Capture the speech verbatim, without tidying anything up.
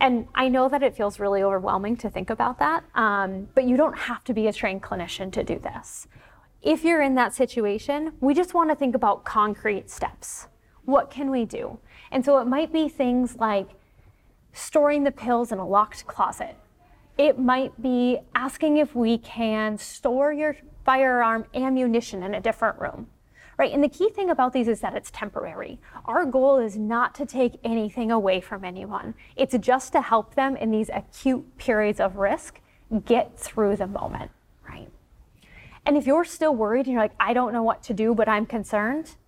And I know that it feels really overwhelming to think about that, um, but you don't have to be a trained clinician to do this. If you're in that situation, we just want to think about concrete steps. What can we do? And so it might be things like storing the pills in a locked closet. It might be asking if we can store your firearm ammunition in a different room, right? And the key thing about these is that it's temporary. Our goal is not to take anything away from anyone. It's just to help them in these acute periods of risk get through the moment, right? And if you're still worried and you're like, I don't know what to do, but I'm concerned,